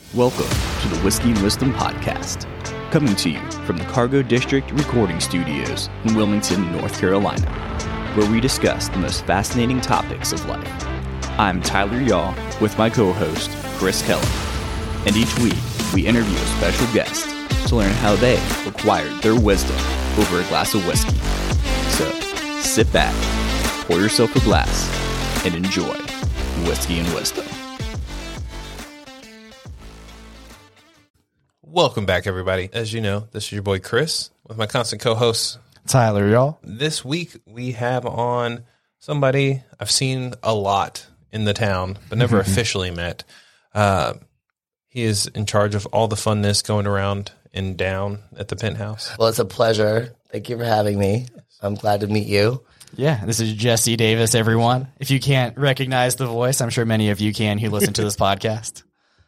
Welcome to the Whiskey and Wisdom Podcast, coming to you from the Cargo District Recording Studios in Wilmington, North Carolina, where we discuss the most fascinating topics of life. I'm Tyler Yaw with my co-host, Chris Keller, and each week we interview a special guest to learn how they acquired their wisdom over a glass of whiskey. So, sit back, pour yourself a glass, and enjoy Whiskey and Wisdom. Welcome back, everybody. As you know, this is your boy Chris with my constant co-host Tyler, y'all. This week we have on somebody I've seen a lot in the town, but never officially met. He is in charge of all the funness going around and down at the penthouse. Well, it's a pleasure. Thank you for having me. I'm glad to meet you. Yeah, this is Jesse Davis, everyone. If you can't recognize the voice, I'm sure many of you can who listen to this podcast.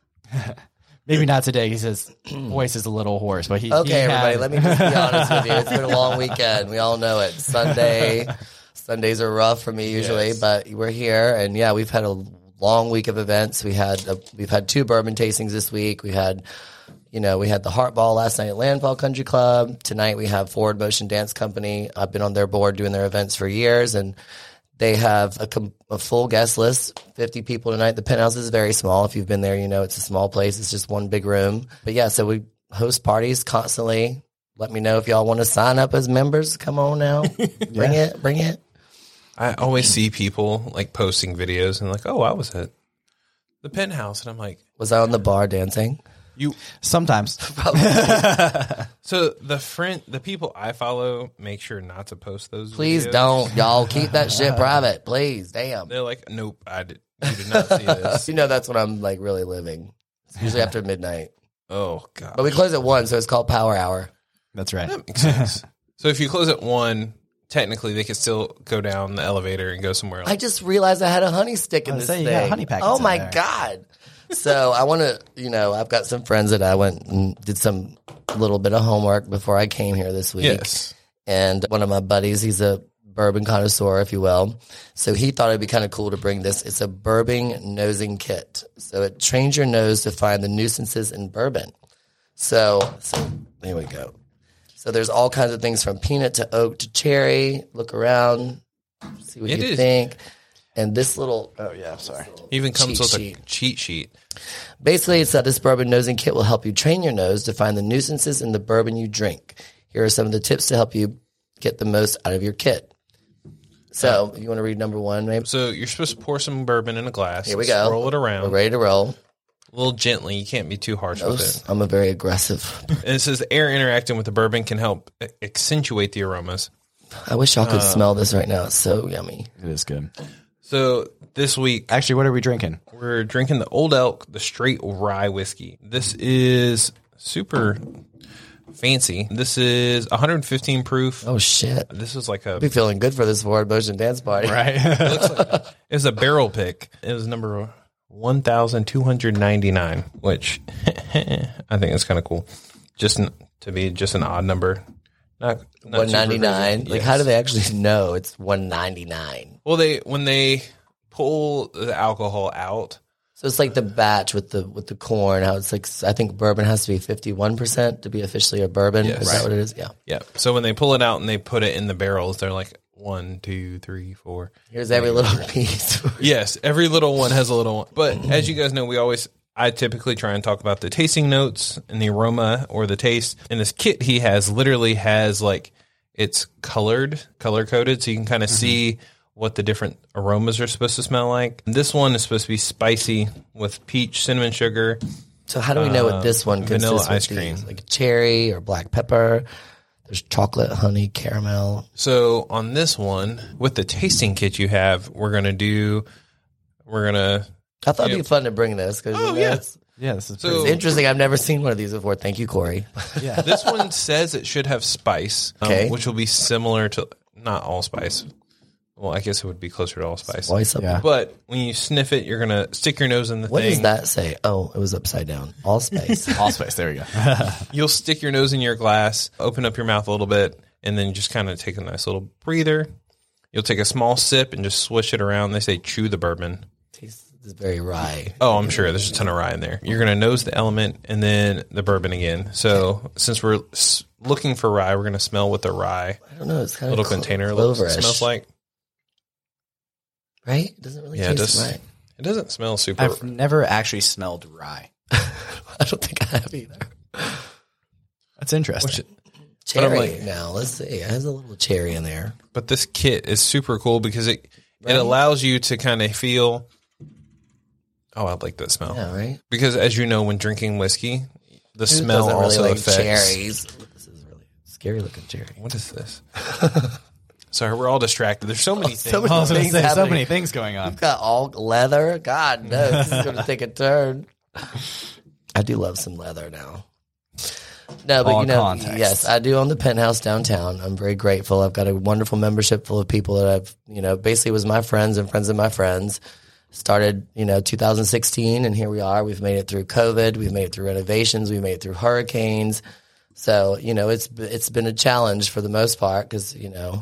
Maybe not today because his voice is a little hoarse. But everybody, let me just be honest with you. It's been a long weekend. We all know it. Sundays are rough for me usually, but we're here. And yeah, we've had a long week of events. We've had 2 bourbon tastings this week. We had the Heart Ball last night at Landfall Country Club. Tonight we have Forward Motion Dance Company. I've been on their board doing their events for years, and they have a full guest list, 50 people tonight. The penthouse is very small. If you've been there, you know it's a small place. It's just one big room. But yeah, so we host parties constantly. Let me know if y'all want to sign up as members. Come on now. Bring it. I always see people like posting videos and like, oh, I was at the penthouse. And I'm like, was I on the bar dancing? You sometimes. So the people I follow make sure not to post those Please videos. don't. Y'all keep that shit private. Please. Damn. They're like, nope, you did not see this. You know that's when I'm like really living. It's usually after midnight. Oh, God. But we close at 1, so it's called Power Hour. That's right. That makes sense. So if you close at 1, technically they could still go down the elevator and go somewhere else. I just realized I had a honey stick in this thing. You got honey packets oh my in there. God. So I want to, I've got some friends that I went and did some little bit of homework before I came here this week. Yes. And one of my buddies, he's a bourbon connoisseur, if you will. So he thought it'd be kind of cool to bring this. It's a bourbon nosing kit. So it trains your nose to find the nuisances in bourbon. So there we go. So there's all kinds of things from peanut to oak to cherry. Look around, see what you think. And this little Even comes with sheet. a cheat sheet. Basically, it's that this bourbon nosing kit will help you train your nose to find the nuisances in the bourbon you drink. Here are some of the tips to help you get the most out of your kit. So, you want to read number 1, maybe? So you're supposed to pour some bourbon in a glass. Here we go. Swirl it around. We're ready to roll. A little gently. You can't be too harsh with it. I'm a very aggressive. And it says the air interacting with the bourbon can help accentuate the aromas. I wish y'all could smell this right now. It's so yummy. It is good. So this week, Actually, what are we drinking? we're drinking the Old Elk, the straight rye whiskey. This is super fancy. This is 115 proof. Oh, shit. This is like a, I'll be feeling good for this Forward Motion Dance Party. Right. it looks like, it's a barrel pick. It was number 1,299, which I think is kind of cool. Just to be just an odd number. Not 199. Like, how do they actually know it's 199? Well, when they pull the alcohol out. So it's like the batch with the corn. How it's like, I think bourbon has to be 51% to be officially a bourbon. Yes. Is that what it is? Yeah. Yeah. So when they pull it out and they put it in the barrels, they're like 1, 2, 3, 4. Here's every little piece. Yes, every little one has a little one. But as you guys know, I typically try and talk about the tasting notes and the aroma or the taste. And this kit he literally has like it's color coded, so you can kind of see what the different aromas are supposed to smell like. And this one is supposed to be spicy with peach, cinnamon sugar. So how do we know what this one vanilla consists ice cream. Like cherry or black pepper. There's chocolate, honey, caramel. So on this one, with the tasting kit you have, we're gonna. I thought it'd be fun to bring this because Yeah, this is So it's interesting. I've never seen one of these before. Thank you, Corey. yeah. this one says it should have spice, Okay. which will be similar to not allspice. Well, I guess it would be closer to allspice. Spice up. Yeah. But when you sniff it, you're gonna stick your nose in the What thing. does that say? Oh, it was upside down. Allspice. Allspice. There we go. You'll stick your nose in your glass, open up your mouth a little bit, and then just kind of take a nice little breather. You'll take a small sip and just swish it around. They say chew the bourbon. It's very rye. Oh, I'm sure there's a ton of rye in there. You're going to nose the element and then the bourbon again. So since we're looking for rye, we're going to smell what the rye I don't know. It's kind little of container cloverish. smells like. Right? It doesn't really Yeah, taste right. it doesn't smell super. I've never actually smelled rye. I don't think I have either. That's interesting. Cherry like- now. Let's see. It has a little cherry in there. But this kit is super cool because it allows you to kind of feel. Oh, I like that smell. Yeah, right? Because as you know, when drinking whiskey, the Who smell doesn't really also like affects. cherries. This is really scary looking cherry. What is this? Sorry, we're all distracted. There's so many things. so many I was gonna things say, so happening. many things going on. We've got all leather. God knows this is going to take a turn. I do love some leather now. No, but All you know, context. yes, I do own the Penthouse downtown. I'm very grateful. I've got a wonderful membership full of people that I've, basically was my friends and friends of my friends. Started, 2016, and here we are. We've made it through COVID. We've made it through renovations. We've made it through hurricanes. So, it's been a challenge for the most part because,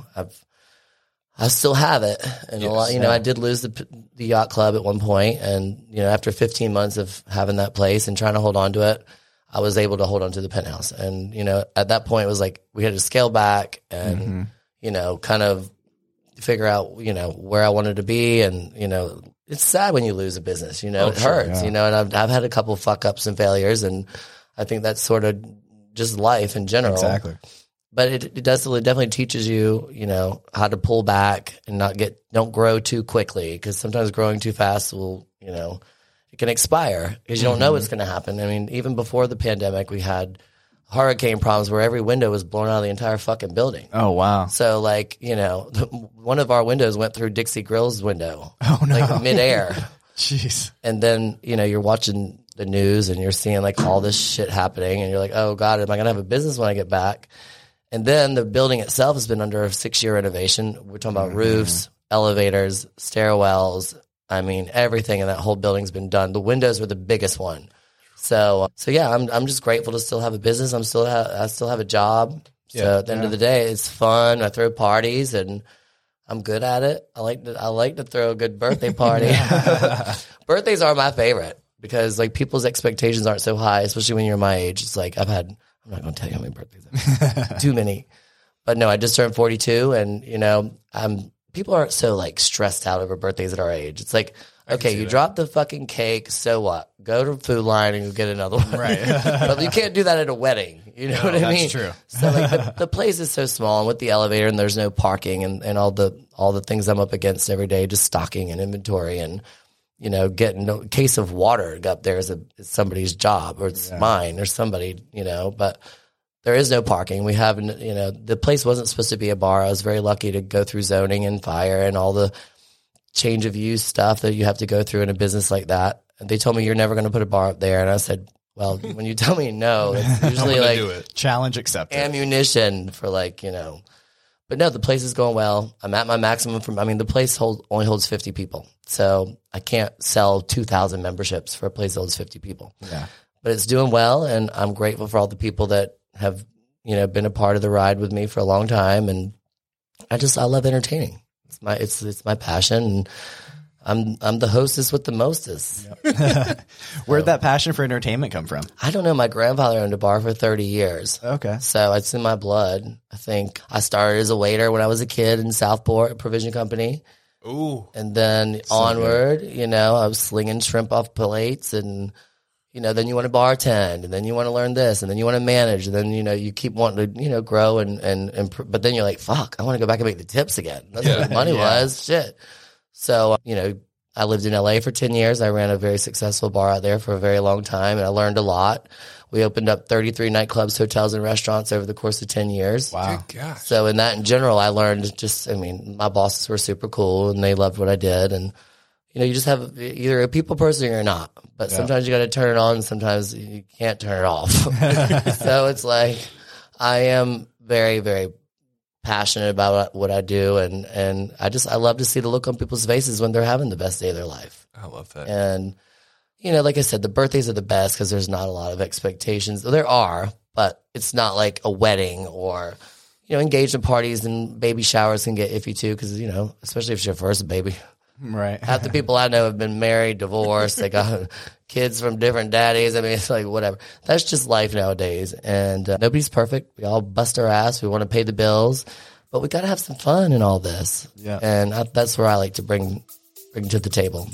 I still have it. And a lot, I did lose the yacht club at one point, and, after 15 months of having that place and trying to hold on to it, I was able to hold on to the Penthouse. And, at that point it was like we had to scale back and, kind of figure out, where I wanted to be. And, it's sad when you lose a business, it hurts, and I've had a couple fuck ups and failures, and I think that's sort of just life in general. Exactly. But it definitely teaches you, how to pull back and don't grow too quickly, because sometimes growing too fast will, it can expire because you don't know what's going to happen. I mean, even before the pandemic, we had hurricane problems where every window was blown out of the entire fucking building. Oh, wow. So, like, one of our windows went through Dixie Grill's window, Oh, no. like midair. Jeez. And then, you're watching the news and you're seeing like all this shit happening, and you're like, oh God, am I going to have a business when I get back? And then the building itself has been under a 6-year renovation. We're talking about roofs, elevators, stairwells. I mean, everything in that whole building's been done. The windows were the biggest one. So yeah, I'm just grateful to still have a business. I still have a job. So at the end of the day, it's fun. I throw parties and I'm good at it. I like to throw a good birthday party. Birthdays are my favorite because like people's expectations aren't so high, especially when you're my age. It's like I'm not going to tell you how many birthdays I've had. Too many. But no, I just turned 42 and, people aren't so like stressed out over birthdays at our age. It's like, okay, you dropped the fucking cake. So what? Go to Food Line and you get another one. Right. But you can't do that at a wedding. You know what I mean? That's true. So like the place is so small, and with the elevator and there's no parking and all the things I'm up against every day, just stocking and inventory and, getting a case of water up there is somebody's job, or it's mine or somebody, but there is no parking. We have, the place wasn't supposed to be a bar. I was very lucky to go through zoning and fire and all the change of use stuff that you have to go through in a business like that. And they told me, you're never going to put a bar up there. And I said, well, when you tell me no, it's usually like Do it. Challenge accepted. ammunition for like, but no, the place is going well. I'm at my maximum the place only holds 50 people. So I can't sell 2,000 memberships for a place that holds 50 people. Yeah. But it's doing well, and I'm grateful for all the people that have, been a part of the ride with me for a long time. And I love entertaining. It's my passion, and I'm the hostess with the mostest. Where'd that passion for entertainment come from? I don't know. My grandfather owned a bar for 30 years. Okay. So it's in my blood. I think I started as a waiter when I was a kid in Southport, a provision company. Ooh. And then onward, I was slinging shrimp off plates, and, then you want to bartend, and then you want to learn this, and then you want to manage, and then, you keep wanting to, grow and but then you're like, fuck, I want to go back and make the tips again. That's what the money was. Shit. So, I lived in LA for 10 years. I ran a very successful bar out there for a very long time, and I learned a lot. We opened up 33 nightclubs, hotels, and restaurants over the course of 10 years. Wow. Good gosh. So in that in general, I learned my bosses were super cool and they loved what I did. And, you just have either a people person or you're not. But sometimes you got to turn it on and sometimes you can't turn it off. So it's like I am very, very passionate about what I do. And I love to see the look on people's faces when they're having the best day of their life. I love that. And, like I said, the birthdays are the best because there's not a lot of expectations. There are, but it's not like a wedding or, engagement parties, and baby showers can get iffy too because, especially if it's your first baby. Right. Half the people I know have been married, divorced. They got kids from different daddies. I mean, it's like whatever. That's just life nowadays. And nobody's perfect. We all bust our ass. We want to pay the bills, but we got to have some fun in all this. Yeah. And that's where I like to bring to the table.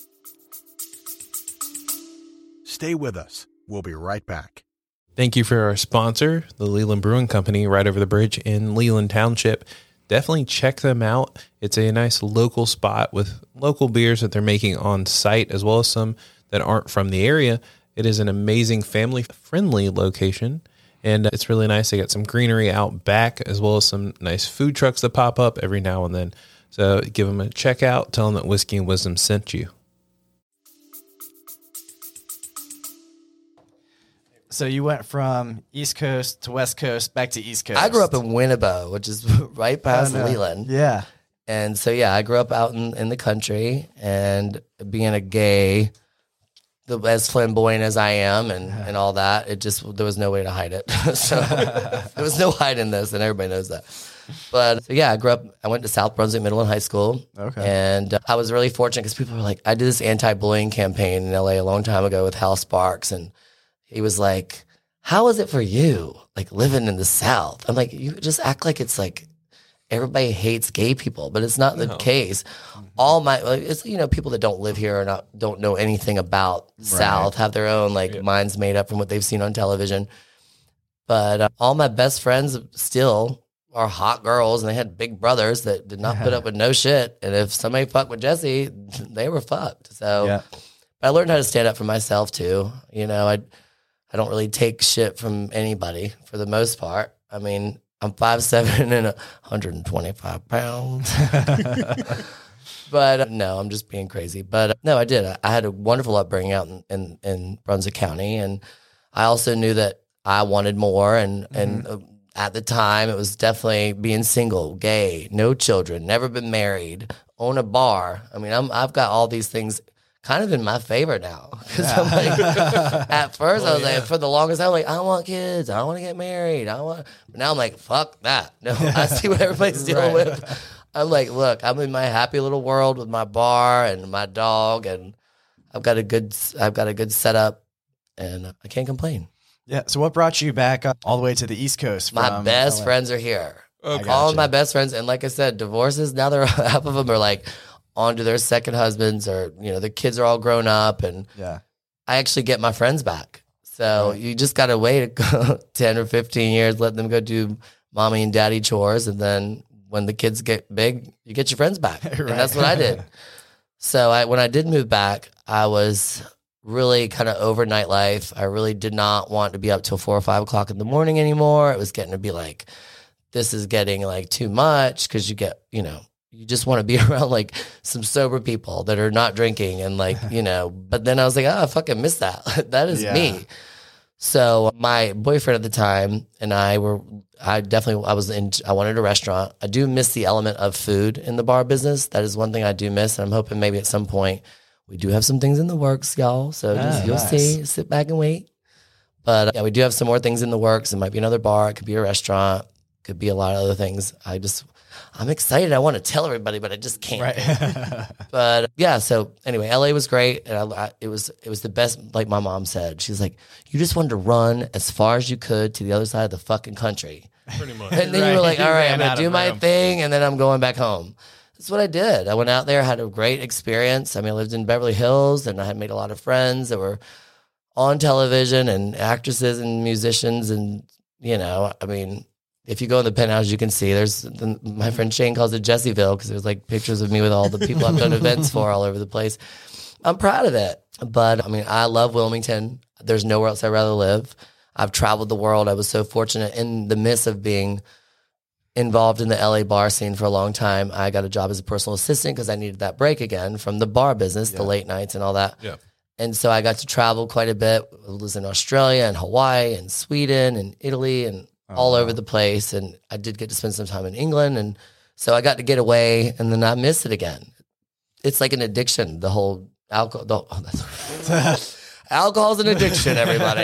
Stay with us. We'll be right back. Thank you for our sponsor, the Leland Brewing Company, right over the bridge in Leland Township. Definitely check them out. It's a nice local spot with local beers that they're making on site, as well as some that aren't from the area. It is an amazing family-friendly location, and it's really nice. They got some greenery out back, as well as some nice food trucks that pop up every now and then. So give them a check out. Tell them that Whiskey and Wisdom sent you. So you went from East Coast to West Coast, back to East Coast. I grew up in Winnebago, which is right past Leland. Yeah. And so, I grew up out in the country, and being a gay, as flamboyant as I am and all that, there was no way to hide it. So there was no hiding this, and everybody knows that. But so, I went to South Brunswick Middle and High School. Okay. And I was really fortunate because people were like, I did this anti-bullying campaign in LA a long time ago with Hal Sparks, and he was like, how is it for you, like living in the South? I'm like, you just act like it's like everybody hates gay people, but it's not the case. All it's, people that don't live here or don't know anything about South, have their own minds made up from what they've seen on television. But all my best friends still are hot girls, and they had big brothers that did not put up with no shit. And if somebody fucked with Jesse, they were fucked. So I learned how to stand up for myself too. I don't really take shit from anybody for the most part. I mean, I'm 5'7" and 125 pounds. But no, I'm just being crazy. But no, I did. I had a wonderful upbringing out in Brunswick County. And I also knew that I wanted more. And at the time, it was definitely being single, gay, no children, never been married, own a bar. I mean, I've got all these things kind of in my favor now. Because I'm like, at first I was like, for the longest time, I want kids, I want to get married, but now I'm like, fuck that. No, I see what everybody's dealing with. I'm like, look, I'm in my happy little world with my bar and my dog, and I've got a good setup, and I can't complain. Yeah. So what brought you back all the way to the East Coast? My best friends are here. Okay. All of my best friends, and like I said, divorces, now half of them are on to their second husbands, or the kids are all grown up, and I actually get my friends back. So you just got to wait 10 or 15 years, let them go do mommy and daddy chores, and then when the kids get big, you get your friends back. Right. And that's what I did. So when I did move back, I was really kind of over nightlife. I really did not want to be up till 4 or 5 o'clock in the morning anymore. It was getting to be this is getting too much, because you get, you just want to be around some sober people that are not drinking and but then I was like, I fucking miss that. That is me. So my boyfriend at the time and I wanted a restaurant. I do miss the element of food in the bar business. That is one thing I do miss. And I'm hoping maybe at some point we do have some things in the works, y'all. So you'll see, sit back and wait. But we do have some more things in the works. It might be another bar. It could be a restaurant. It could be a lot of other things. I'm excited. I want to tell everybody, but I just can't. Right. But so anyway, LA was great. And it was the best. Like my mom said, she's like, you just wanted to run as far as you could to the other side of the fucking country. Pretty much. And then you were like, all right, I'm going to do my thing, and then I'm going back home. That's what I did. I went out there, had a great experience. I mean, I lived in Beverly Hills, and I had made a lot of friends that were on television, and actresses and musicians. And, I mean, if you go in the penthouse, you can see my friend Shane calls it Jessieville, because there's pictures of me with all the people I've done events for all over the place. I'm proud of it. But I mean, I love Wilmington. There's nowhere else I'd rather live. I've traveled the world. I was so fortunate in the midst of being involved in the LA bar scene for a long time. I got a job as a personal assistant because I needed that break again from the bar business, the late nights and all that. Yeah. And so I got to travel quite a bit. I was in Australia and Hawaii and Sweden and Italy and all over the place. And I did get to spend some time in England. And so I got to get away, and then I miss it again. It's like an addiction, the whole alcohol. Alcohol's an addiction, everybody.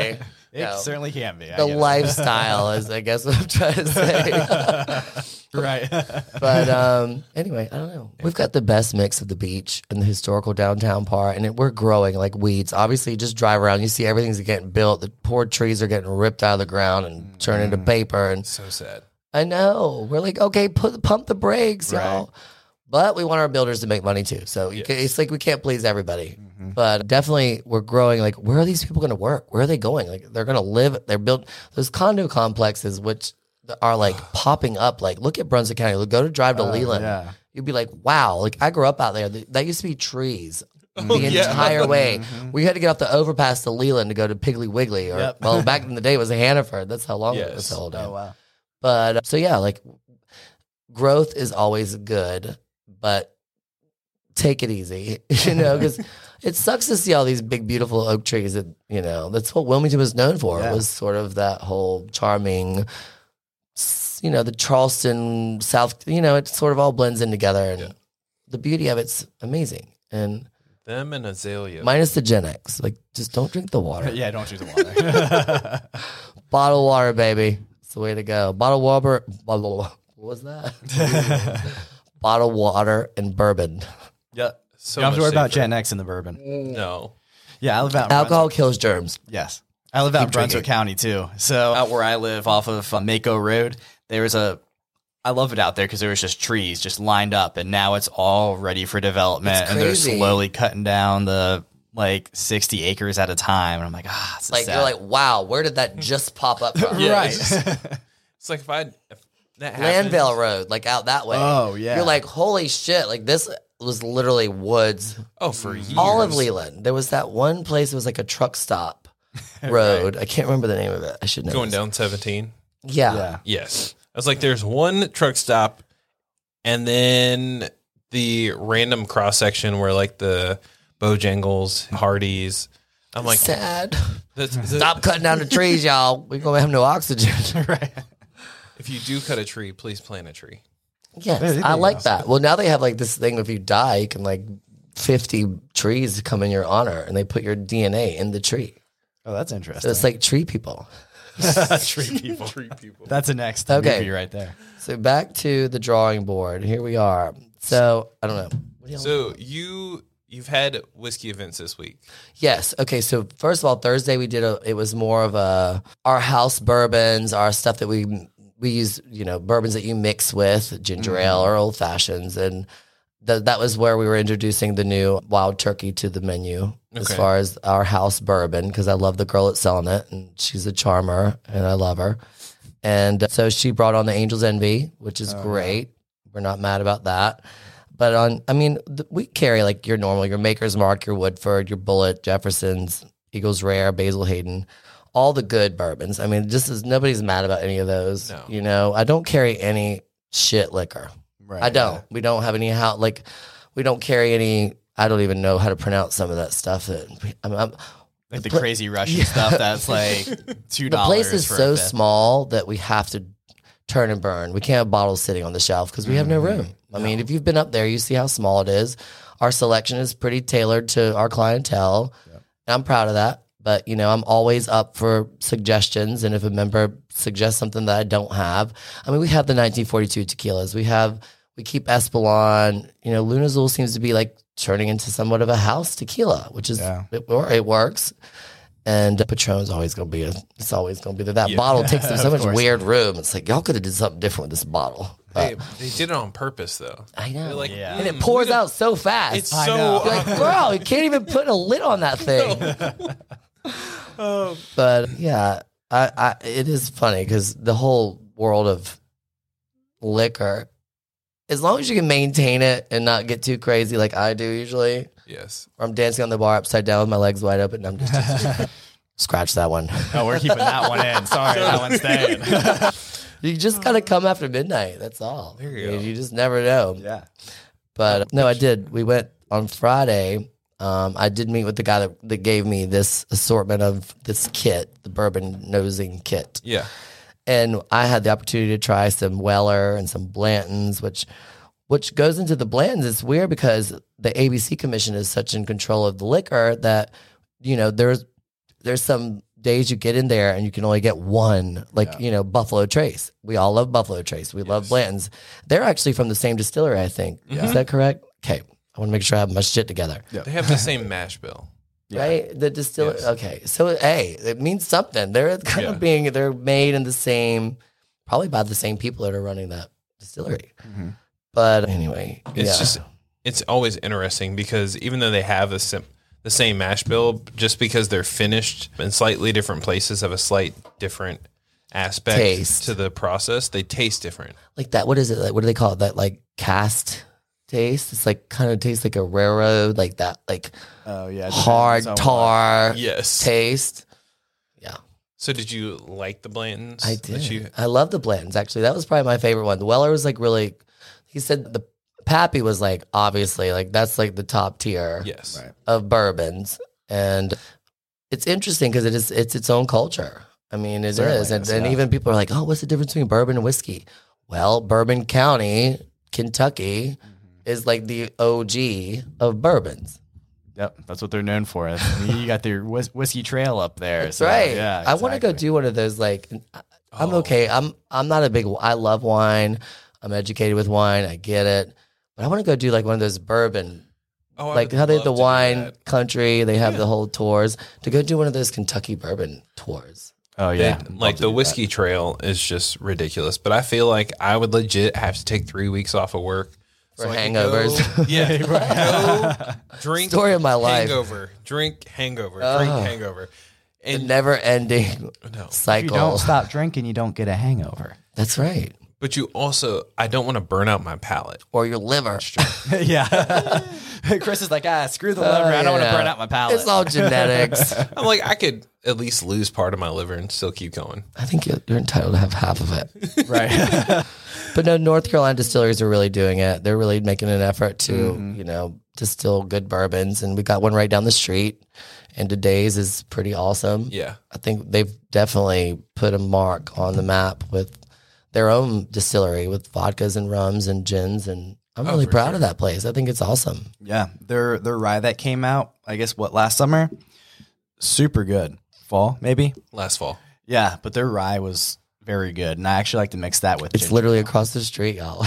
It certainly can be. The lifestyle is, I guess, what I'm trying to say. Right. But anyway, I don't know. We've got the best mix of the beach and the historical downtown part, and we're growing like weeds. Obviously, you just drive around, you see everything's getting built. The poor trees are getting ripped out of the ground and turned into paper. And So sad. I know. We're like, okay, pump the brakes, y'all. But we want our builders to make money too. So it's like we can't please everybody. But definitely we're growing. Like, where are these people going to work? Where are they going? Like, they're going to live. They're built those condo complexes, which are like popping up. Like, look at Brunswick County. Go to drive to Leland. yeah. You'd be like, wow. Like, I grew up out there. That used to be trees. The entire way. We had to get off the overpass to Leland to go to Piggly Wiggly. Or well, back in the day it was Hannaford. That's how long it was held. Oh, wow. But so yeah, like growth is always good, but take it easy, because it sucks to see all these big, beautiful oak trees that, that's what Wilmington was known for. It was sort of that whole charming, the Charleston, South, it sort of all blends in together. And the beauty of it's amazing. And them and azalea. Minus the Gen X. Like, just don't drink the water. Yeah, don't drink the water. Bottled water, baby. It's the way to go. Bottled water. What was that? Bottled water and bourbon. Yeah. So you don't have to much worry about safer. Gen X in the bourbon. No. Yeah, I live out in Alcohol Brunswick. kills germs. Yes. I live out in Keep Brunswick County too. So out where I live off of Mako Road, there was I love it out there because there was just trees just lined up, and now it's all ready for development. It's and they're crazy. slowly cutting down the 60 acres at a time. And I'm like, it's Like, sad. you're like, wow, where did that just pop up from? Yeah, Right. It's like if that happens, Landvale Road, like out that way. Oh, yeah. You're like, holy shit. Like, this was literally woods. Oh, for years. All of Leland. There was that one place, it was like a truck stop road. I can't remember the name of it. I should know. Going this. down 17. Yeah. Yeah. Yes. I was like, there's one truck stop, and then the random cross section where like the Bojangles, Hardee's. I'm like, Sad. that's, Stop cutting down the trees, y'all. We're going to have no oxygen. Right. if you do cut a tree, please plant a tree. Yes, Yeah, I like that. Well, now they have like this thing. If you die, you can like 50 trees come in your honor, and they put your DNA in the tree. Oh, that's So interesting. it's like tree people. tree people. Tree people. That's a next Okay. movie right there. So back to the drawing board. Here we are. So I don't know. What do y'all So you've had whiskey events this week. Yes. Okay. So first of all, Thursday we did it was more of our house bourbons, our stuff that we use, bourbons that you mix with ginger ale or old fashions. And that was where we were introducing the new Wild Turkey to the menu as Okay. far as our house bourbon, because I love the girl that's selling it and she's a charmer and I love her. And so she brought on the Angel's Envy, which is great. We're not mad about that. But we carry like your normal, your Maker's Mark, your Woodford, your Bullet, Jefferson's, Eagles Rare, Basil Hayden, all the good bourbons. I mean, nobody's mad about any of those. No. I don't carry any shit liquor. Right. I don't. We don't have any we don't carry any. I don't even know how to pronounce some of that stuff. Like the crazy Russian stuff that's like $2. The place is for a so fifth. small that we have to turn and burn. We can't have bottles sitting on the shelf because we have no room. I mean, if you've been up there, you see how small it is. Our selection is pretty tailored to our clientele. And I'm proud of that. But, I'm always up for suggestions. And if a member suggests something that I don't have, we have the 1942 tequilas. We keep Espolon. Luna Azul seems to be like turning into somewhat of a house tequila, which is, it works. And Patron's always going to be that bottle takes them so much weird room. It's like, y'all could have did something different with this bottle. They did it on purpose, though. I know. They're like, Yeah. And it pours out so fast. It's I so know. You're like, bro, you can't even put a lid on that thing. But yeah, it is funny because the whole world of liquor, as long as you can maintain it and not get too crazy like I do usually, yes. or I'm dancing on the bar upside down with my legs wide open, and I'm just scratch that one. Oh, we're keeping that one in. Sorry, that one's staying. You just gotta come after midnight. That's all. There you go. You just never know. Yeah. But no, I did. We went on Friday. I did meet with the guy that gave me this assortment of this kit, the bourbon nosing kit. Yeah. And I had the opportunity to try some Weller and some Blantons, which goes into the Blantons. It's weird because the ABC Commission is such in control of the liquor that, there's some days you get in there and you can only get one, Buffalo Trace. We all love Buffalo Trace. We love Blanton's. They're actually from the same distillery, I think. Is that correct? Okay. I want to make sure I have my shit together. Yeah. They have the same mash bill. Right? The distillery. Yes. Okay. So, hey, it means something. They're they're made in the same, probably by the same people that are running that distillery. Mm-hmm. But anyway, it's always interesting because even though they have the same mash bill, just because they're finished in slightly different places, have a slight different aspect to the process, they taste different. Like that, what is it? Like, what do they call it? That like cast taste? It's like kind of tastes like a railroad, like that, like hard tar taste. Yeah. So did you like the Blantons? I did. I love the Blantons, actually. That was probably my favorite one. The Weller was like really, he said the Pappy was like, obviously, like that's like the top tier of bourbons. And it's interesting because it's its own culture. I mean, it is. And even people are like, oh, what's the difference between bourbon and whiskey? Well, Bourbon County, Kentucky is like the OG of bourbons. Yep, that's what they're known for. You got their whiskey trail up there. That's right. Yeah, exactly. I want to go do one of those. Like, I'm okay. I'm not a big. I love wine. I'm educated with wine. I get it. But I want to go do like one of those bourbon. Like how they have the wine country. They have the whole tours. To go do one of those Kentucky bourbon tours. Oh yeah, like the whiskey trail is just ridiculous. But I feel like I would legit have to take 3 weeks off of work. For hangovers. Go drink. Story of my life. Drink hangover. Drink hangover. And never ending cycle. If you don't stop drinking, you don't get a hangover. That's right. But you also, I don't want to burn out my palate. Or your liver. Yeah. Chris is like, screw the liver. I don't want to burn out my palate. It's all genetics. I'm like, I could at least lose part of my liver and still keep going. I think you're entitled to have half of it. Right. But no, North Carolina distilleries are really doing it. They're really making an effort to, distill good bourbons. And we got one right down the street. And today's is pretty awesome. Yeah. I think they've definitely put a mark on the map with their own distillery with vodkas and rums and gins. And I'm really proud of that place. I think it's awesome. Yeah. Their rye that came out, I guess, last summer? Super good. Fall, maybe? Last fall. Yeah. But their rye was very good. And I actually like to mix that with It's ginger. literally across the street, y'all.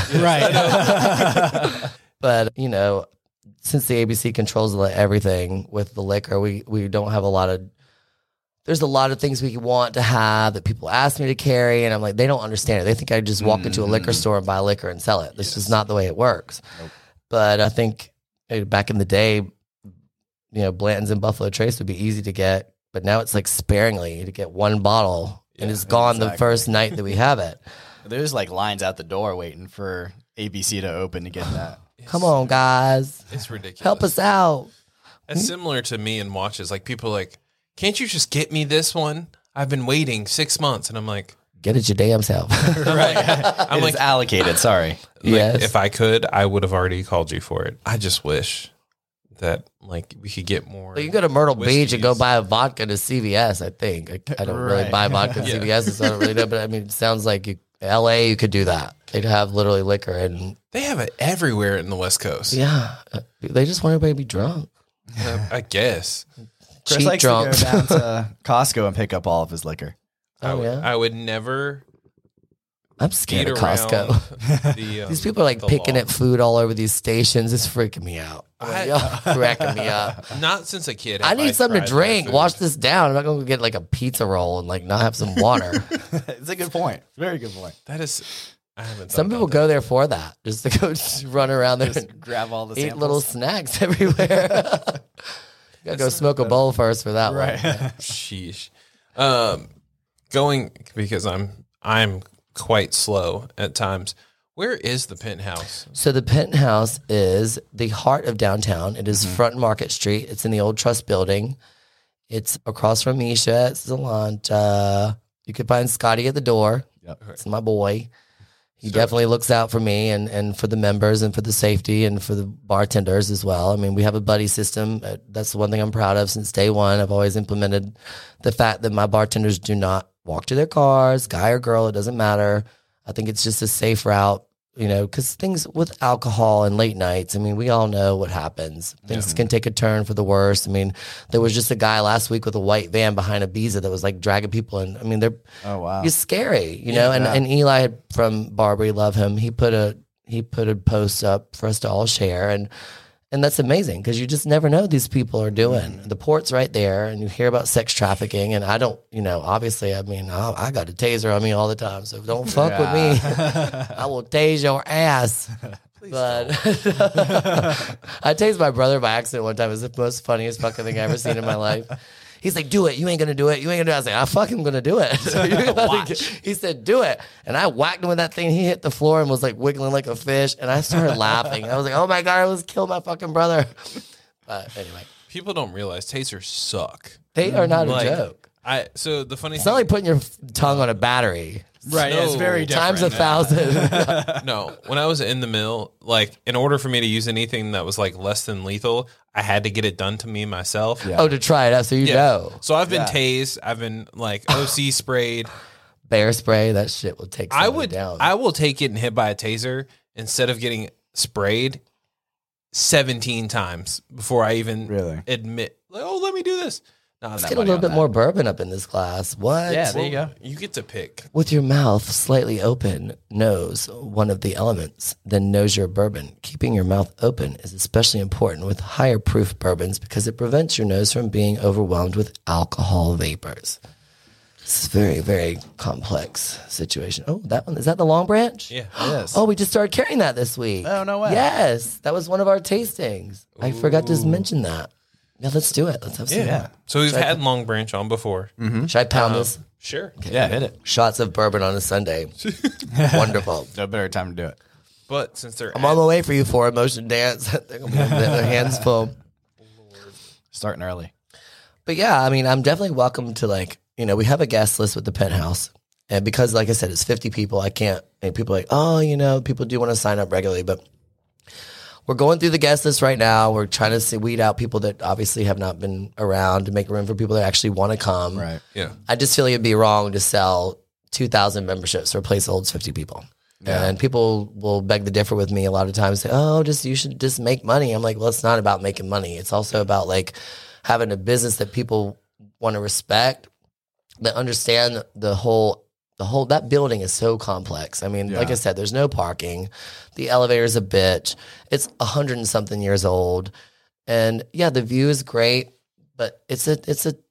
Right. But, since the ABC controls everything with the liquor, we don't have there's a lot of things we want to have that people ask me to carry, and I'm like, they don't understand it. They think I just walk into a liquor store and buy liquor and sell it. This is not the way it works. Nope. But I think back in the day, Blanton's and Buffalo Trace would be easy to get, but now it's like sparingly to get one bottle, and it's gone the first night that we have it. There's like lines out the door waiting for ABC to open to get that. Come on, guys. It's ridiculous. Help us out. It's similar to me and watches. Like, people are like, can't you just get me this one? I've been waiting 6 months. And I'm like, get it your damn self. Right. I'm like, allocated. Sorry. Yes. If I could, I would have already called you for it. I just wish that we could get more. Well, you go to Myrtle Beach and go buy a vodka to CVS, I think. I don't really buy vodka to CVS, so I don't really know. But I mean, it sounds like LA, you could do that. They'd have literally liquor, and they have it everywhere in the West Coast. Yeah, they just want everybody to be drunk. I guess. Chris Cheap likes drunk. to go down to Costco and pick up all of his liquor. I would never. I'm scared of Costco. These people are like picking at food all over these stations. It's freaking me out. Y'all cracking me up. Not since a kid. I need something to drink. Wash this down. I'm not going to get like a pizza roll and like not have some water. It's a good point. Very good point. That is. I haven't. Some people go there for that, just to go run around there and grab all the eat samples. little snacks everywhere. Gotta go smoke a bowl first for that one. Sheesh. Going because I'm quite slow at times. Where is the Penthouse? So the Penthouse is the heart of downtown. It is Front Market Street. It's in the old Trust Building. It's across from Misha at Zalanta. You can find Scotty at the door. Yep. It's my boy. He definitely looks out for me and for the members and for the safety and for the bartenders as well. I mean, we have a buddy system. That's the one thing I'm proud of since day one. I've always implemented the fact that my bartenders do not walk to their cars, guy or girl, it doesn't matter. I think it's just a safe route you know, because things with alcohol and late nights, I mean, we all know what happens. Things can take a turn for the worse. I mean, there was just a guy last week with a white van behind Ibiza that was like dragging people in. I mean, it's scary, you know. And Eli from Barbary, love him. He put a post up for us to all share, and that's amazing because you just never know what these people are doing. The port's right there, and you hear about sex trafficking. And I don't, you know, obviously, I mean, I got a taser on me all the time, so don't fuck with me. I will tase your ass. But I tased my brother by accident one time. It was the most funniest fucking thing I ever seen in my life. He's like, do it. You ain't going to do it. You ain't going to do it. I was like, I fucking going to do it. So he said, do it. And I whacked him with that thing. He hit the floor and was like wiggling like a fish. And I started laughing. I was like, oh my God, I almost killed my fucking brother. But anyway. People don't realize tasers suck. They are not a joke. So the funny It's thing, not like putting your tongue on a battery. Right, it's very different. Times 1,000. no, when I was in the mill, like in order for me to use anything that was like less than lethal, I had to get it done to me myself. Oh, to try it out so you know. So I've been tased. I've been like OC sprayed. Bear spray, that shit will take somebody down. I will take getting hit by a taser instead of getting sprayed 17 times before I even admit, like, oh, let me do this. Let's get a little bit more bourbon up in this glass. What? Yeah, there you go. You get to pick. With your mouth slightly open, nose one of the elements, then nose your bourbon. Keeping your mouth open is especially important with higher proof bourbons because it prevents your nose from being overwhelmed with alcohol vapors. It's a very, very complex situation. Oh, that one, is that the Long Branch? Yeah. Yes. Oh, we just started carrying that this week. Oh, no way. Yes, that was one of our tastings. I forgot to mention that. Yeah, let's do it. Let's have some. Yeah. So we've had Long Branch on before. Should I pound this? Sure. Yeah, hit it. Shots of bourbon on a Sunday. Wonderful. No better time to do it. But since they're I'm on my way for you for a motion dance. They're gonna be their hands full. Starting early. But yeah, I mean, I'm definitely welcome to, like, you know, we have a guest list with the Penthouse. And because, like I said, it's 50 people, I can't, and people are like, oh, you know, people do want to sign up regularly, but we're going through the guest list right now. We're trying to weed out people that obviously have not been around to make room for people that actually want to come. Right. Yeah. I just feel like it'd be wrong to sell 2,000 memberships for a place that holds 50 people. Yeah. And people will beg to differ with me a lot of times. Say, oh, you should just make money. I'm like, well, it's not about making money. It's also about like having a business that people want to respect, that understand the whole, that building is so complex. I mean, like I said, there's no parking. The elevator's a bitch. It's 100 and something years old. And yeah, the view is great, but it's a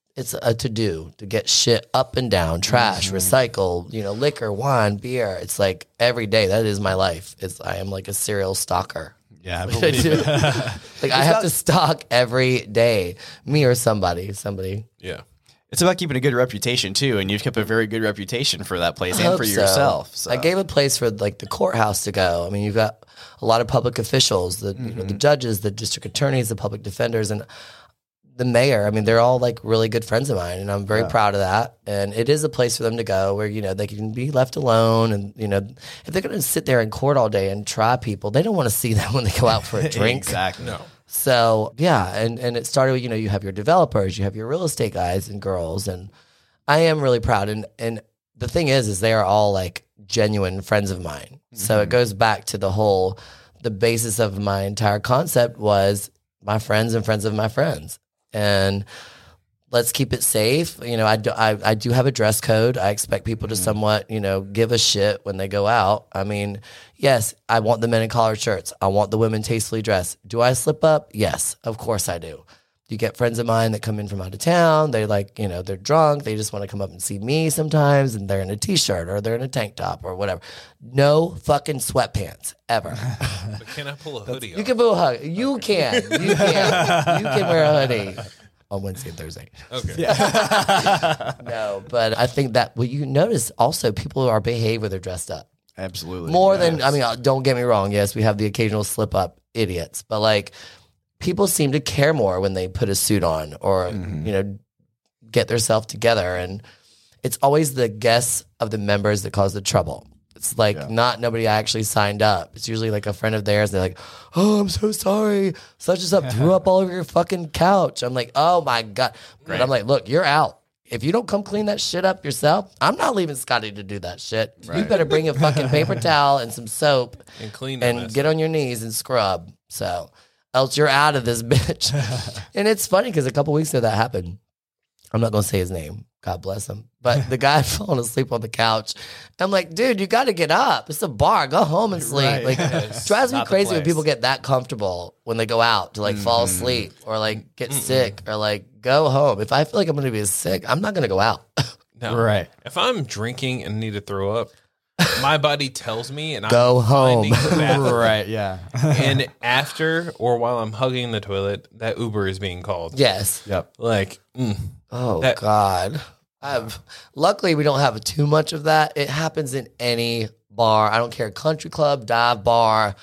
to-do to get shit up and down, trash, recycle, you know, liquor, wine, beer. It's like every day. That is my life. I am like a serial stalker. Yeah, I Like, believe it. I have to stalk every day. Me or somebody. Yeah. It's about keeping a good reputation too, and you've kept a very good reputation for that place I and hope for so. yourself. So. I gave a place for like the courthouse to go. I mean, you've got a lot of public officials, you know, the judges, the district attorneys, the public defenders, and the mayor. I mean, they're all like really good friends of mine, and I'm very proud of that. And it is a place for them to go where, you know, they can be left alone. And, you know, if they're going to sit there in court all day and try people, they don't want to see them when they go out for a drink. Exactly. No. So yeah, and it started with, you know, you have your developers, you have your real estate guys and girls, and I am really proud. And the thing is they are all like genuine friends of mine. So it goes back to the basis of my entire concept was my friends and friends of my friends. And let's keep it safe. You know, I do have a dress code. I expect people to somewhat, you know, give a shit when they go out. I mean, yes, I want the men in collared shirts. I want the women tastefully dressed. Do I slip up? Yes, of course I do. You get friends of mine that come in from out of town. They like, you know, they're drunk. They just want to come up and see me sometimes, and they're in a t-shirt or they're in a tank top or whatever. No fucking sweatpants ever. But can I pull a hoodie off? You can pull a hug. You can. You can wear a hoodie on Wednesday and Thursday. Okay. No, but I think that you notice also people are behave when they're dressed up. Absolutely. More than, I mean, don't get me wrong. Yes, we have the occasional slip up idiots, but like people seem to care more when they put a suit on or, you know, get themselves together. And it's always the guests of the members that cause the trouble. It's like not nobody actually signed up. It's usually like a friend of theirs. They're like, oh, I'm so sorry. Such and such threw up all over your fucking couch. I'm like, oh my God. But I'm like, look, you're out. if you don't come clean that shit up yourself, I'm not leaving Scotty to do that shit. You better bring a fucking paper towel and some soap And clean and get on your knees and scrub. So else you're out of this bitch. And it's funny because a couple weeks ago that happened. I'm not going to say his name. God bless him. But the guy falling asleep on the couch. I'm like, dude, you got to get up. It's a bar. Go home and sleep. Right. Like, it drives me Not the crazy when place. people get that comfortable when they go out to like fall asleep or like get sick or like go home. If I feel like I'm going to be sick, I'm not going to go out. No. Right. If I'm drinking and need to throw up, my body tells me, and Go I'm home. finding the bathroom. Right. Yeah. And after or while I'm hugging the toilet, that Uber is being called. Yes. Yep. Like, Oh, That- God. Luckily, we don't have too much of that. It happens in any bar. I don't care. Country club, dive bar,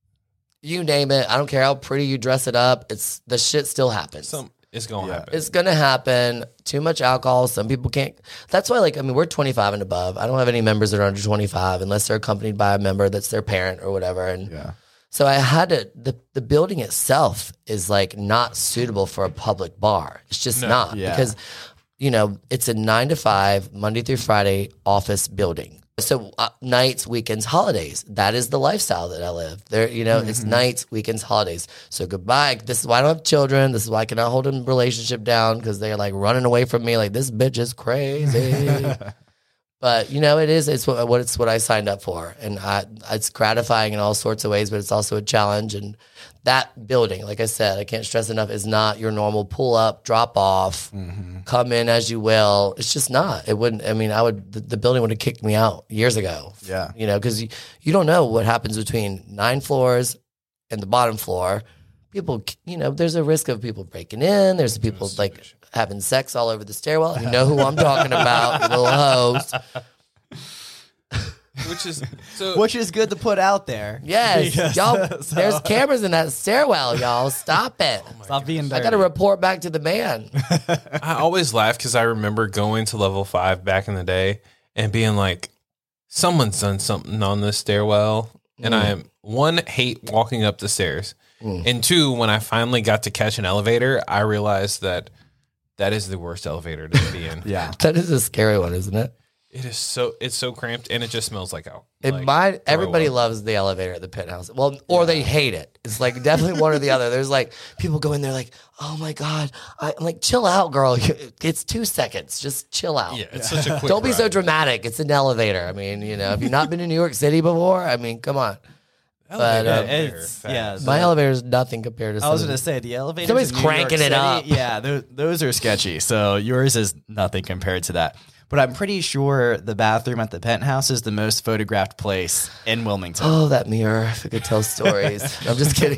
you name it. I don't care how pretty you dress it up. The shit still happens. it's going to happen. It's going to happen. Too much alcohol. Some people can't. That's why, we're 25 and above. I don't have any members that are under 25 unless they're accompanied by a member that's their parent or whatever. And so I had to, the building itself is like not suitable for a public bar. It's just not because, it's a 9 to 5, Monday through Friday office building. So nights, weekends, holidays. That is the lifestyle that I live. There, it's nights, weekends, holidays. So goodbye. This is why I don't have children. This is why I cannot hold a relationship down because they're like running away from me. Like this bitch is crazy. But it's what I signed up for, and it's gratifying in all sorts of ways. But it's also a challenge. And that building, like I said, I can't stress enough, is not your normal pull up, drop off, come in as you will. It's just not. It wouldn't. I mean, the building would have kicked me out years ago. Yeah. Because you don't know what happens between 9 floors and the bottom floor. People, there's a risk of people breaking in. There's people like having sex all over the stairwell. You know who I'm talking about, you little hoes. Which is good to put out there. Yes, Because- y'all. There's cameras in that stairwell, y'all. Stop it. Stop being dirty. I got to report back to the man. I always laugh because I remember going to level 5 back in the day and being like, someone's done something on this stairwell. And I, one, hate walking up the stairs. And 2, when I finally got to catch an elevator, I realized that is the worst elevator to be in. Yeah. That is a scary one, isn't it? It's so cramped and it just smells like out. Everybody loves the elevator at the penthouse. Well, or they hate it. It's like definitely one or the other. There's like people go in there like, oh my God. I'm like, chill out, girl. It's 2 seconds. Just chill out. Yeah, it's such a quick Don't be so ride. dramatic. It's an elevator. I mean, if you've not been to New York City before, I mean, come on. But my elevator is nothing compared to. I was going to say the elevator. Somebody's cranking it up. Yeah, those are sketchy. So yours is nothing compared to that. But I'm pretty sure the bathroom at the penthouse is the most photographed place in Wilmington. Oh, that mirror! If it could tell stories. I'm just kidding.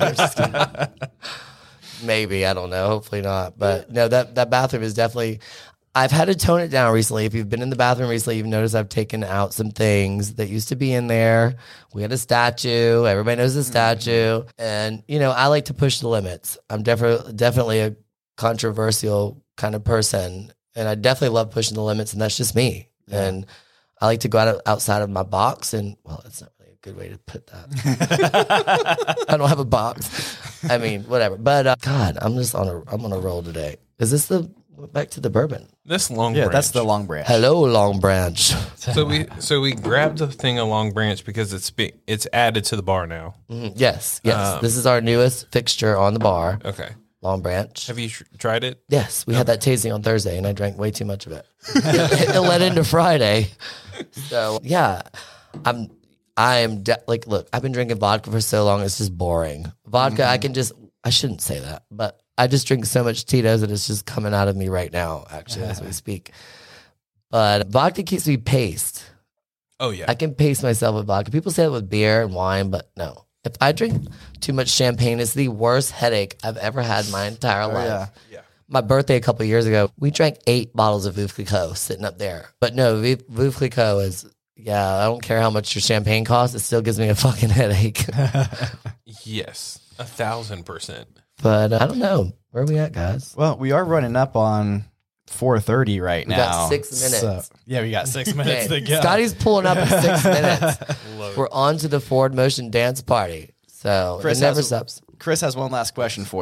Maybe, I don't know. Hopefully not. But no, that bathroom is definitely. I've had to tone it down recently. If you've been in the bathroom recently, you've noticed I've taken out some things that used to be in there. We had a statue. Everybody knows the statue. And, I like to push the limits. I'm definitely a controversial kind of person. And I definitely love pushing the limits. And that's just me. Yeah. And I like to go outside of my box. And, well, that's not really a good way to put that. I don't have a box. I mean, whatever. But, God, I'm on a roll today. Is this back to the bourbon? This Long Branch. Yeah, that's the Long Branch. Hello, Long Branch. So we grabbed the thing of Long Branch because it's added to the bar now. Mm-hmm. Yes. This is our newest fixture on the bar. Okay. Long Branch. Have you tried it? Yes, we had that tasting on Thursday, and I drank way too much of it. It led into Friday. So yeah, look, I've been drinking vodka for so long, it's just boring. Vodka, I shouldn't say that, but I just drink so much Tito's that it's just coming out of me right now, actually, as we speak. But vodka keeps me paced. Oh, yeah. I can pace myself with vodka. People say that with beer and wine, but no. If I drink too much champagne, it's the worst headache I've ever had in my entire life. Yeah. My birthday a couple of years ago, we drank 8 bottles of Veuve Clicquot sitting up there. But no, Veuve Clicquot is, I don't care how much your champagne costs, it still gives me a fucking headache. Yes, 1,000%. But I don't know. Where are we at, guys? Well, we are running up on 4:30 right now. We got 6 minutes. So, we got 6 minutes to go. Scotty's pulling up in 6 minutes. We're on to the Forward Motion dance party. So it never stops. Chris has one last question for you, though.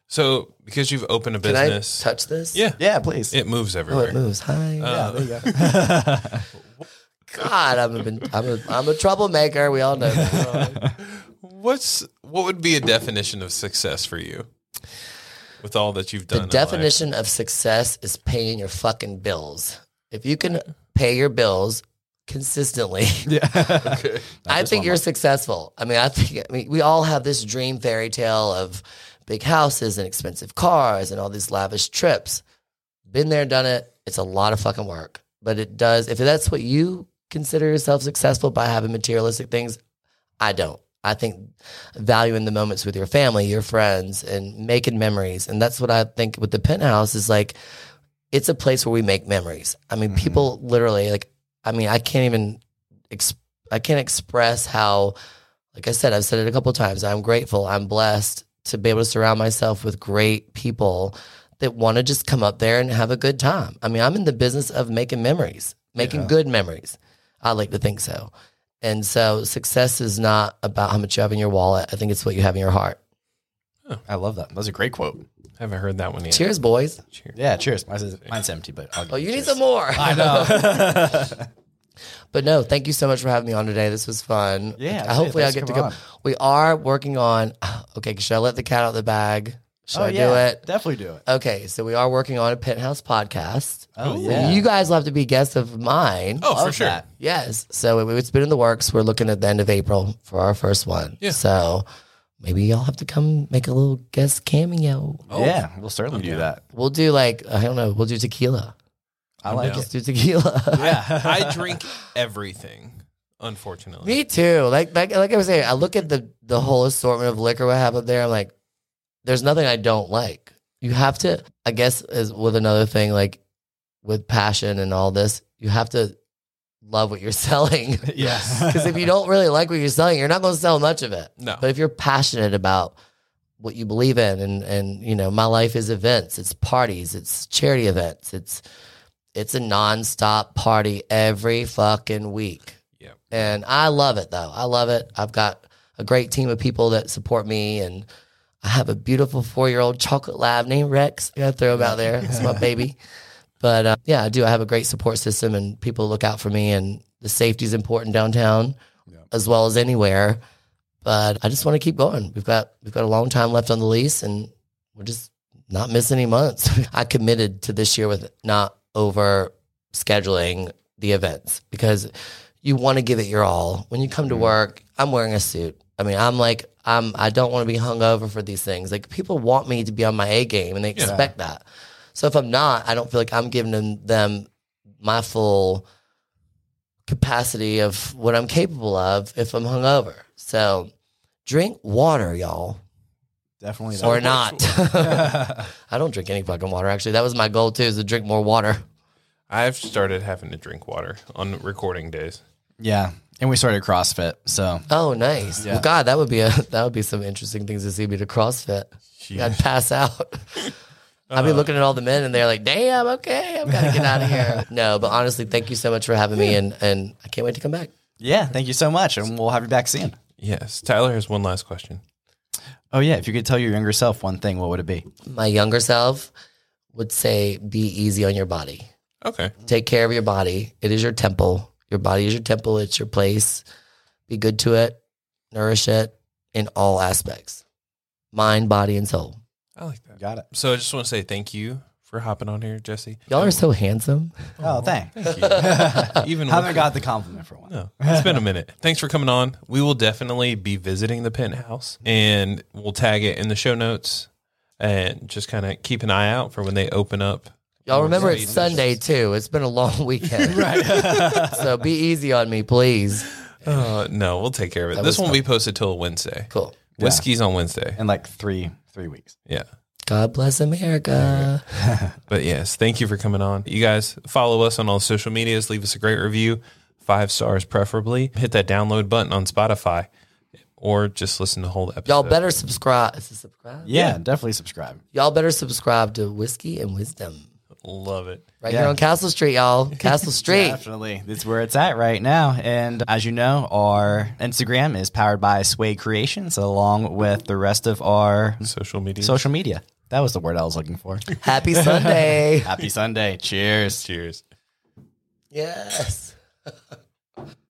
So because you've opened a Can I business, touch this? yeah, Yeah, please. it moves Oh, everywhere. it moves. Hi. Yeah, there you go. God, I'm a troublemaker. We all know that. What would be a definition of success for you with all that you've done? The in definition of success is paying your fucking bills. If you can pay your bills consistently, life? Okay. I think you're successful. I mean, we all have this dream fairy tale of big houses and expensive cars and all these lavish trips. Been there, done it. It's a lot of fucking work, but it does. If that's what you consider yourself successful by having materialistic things, I don't. I think valuing the moments with your family, your friends, and making memories. And that's what I think with the Penthouse is like, it's a place where we make memories. I mean, people literally I can't express how, like I said, I've said it a couple of times. I'm grateful. I'm blessed to be able to surround myself with great people that want to just come up there and have a good time. I mean, I'm in the business of making memories, making good memories. I like to think so. And so success is not about how much you have in your wallet. I think it's what you have in your heart. I love that. That was a great quote. Haven't heard that one yet. Cheers, boys. Cheers. Yeah, cheers. Mine's empty, but I'll Oh, you need some more. I know. But no, thank you so much for having me on today. This was fun. Yeah, Hopefully I'll thanks get for to go. coming We are working on, okay, should I let the cat out of the bag? Should I do it? Definitely do it. Okay, so we are working on a Penthouse podcast. Oh, yeah. You guys will have to be guests of mine. Oh, for Love sure. that. Yes. So it's been in the works. We're looking at the end of April for our first one. Yeah. So maybe y'all have to come make a little guest cameo. Yeah, we'll certainly do that. We'll do we'll do tequila. I like down. it. Let's do tequila. Yeah. I drink everything, unfortunately. Me too. Like I was saying, I look at the whole assortment of liquor we have up there. I'm like, there's nothing I don't like. You have to, I guess, as with another thing, like with passion and all this, you have to love what you're selling. Yes. Because if you don't really like what you're selling, you're not going to sell much of it. No. But if you're passionate about what you believe in, and you know, my life is events, it's parties, it's charity events, it's a nonstop party every fucking week. Yeah. And I love it though. I love it. I've got a great team of people that support me, and I have a beautiful 4-year-old chocolate lab named Rex. I gotta throw him out there. It's my baby. But yeah, I do. I have a great support system, and people look out for me, and the safety is important downtown as well as anywhere. But I just want to keep going. We've got a long time left on the lease, and we're just not missing any months. I committed to this year with not over scheduling the events, because you want to give it your all. When you come to work, I'm wearing a suit. I mean, I don't want to be hungover for these things. Like, people want me to be on my A game, and they expect that. So if I'm not, I don't feel like I'm giving them my full capacity of what I'm capable of if I'm hungover. So drink water, y'all. Definitely. Or not. I don't drink any fucking water, actually. That was my goal, too, is to drink more water. I've started having to drink water on recording days. Yeah. And we started CrossFit, so. Oh, nice. Yeah. Well, God, that would be some interesting things to see me to CrossFit. I'd pass out. I'd be looking at all the men, and they're like, damn, okay, I've got to get out of here. No, but honestly, thank you so much for having me, and I can't wait to come back. Yeah, thank you so much, and we'll have you back soon. Yes. Tyler has one last question. Oh, yeah. If you could tell your younger self one thing, what would it be? My younger self would say, be easy on your body. Okay. Take care of your body. It is your temple. Your body is your temple. It's your place. Be good to it. Nourish it in all aspects. Mind, body, and soul. I like that. Got it. So I just want to say thank you for hopping on here, Jesse. Y'all are so handsome. Oh, thanks. Thank you. Even Haven't with- got the compliment for one. No, it's been a minute. Thanks for coming on. We will definitely be visiting the Penthouse, and we'll tag it in the show notes, and just kind of keep an eye out for when they open up. Y'all remember Yeah, it's Sunday, too. It's been a long weekend. Right. So be easy on me, please. No, we'll take care of it. That This was won't be posted till Wednesday. Cool. Whiskey's on Wednesday. In like three weeks. Yeah. God bless America. But yes, thank you for coming on. You guys follow us on all social medias. Leave us a great review, 5 stars preferably. Hit that download button on Spotify, or just listen to the whole episode. Y'all better subscribe. Is it subscribe? Yeah, definitely subscribe. Y'all better subscribe to Whiskey and Wisdom. Love it. Right Yeah. here on Castle Street, y'all. Castle Street. Definitely. That's where it's at right now. And as you know, our Instagram is powered by Sway Creations, along with the rest of our Social media. social media. That was the word I was looking for. Happy Sunday. Happy Sunday. Cheers. Cheers. Yes.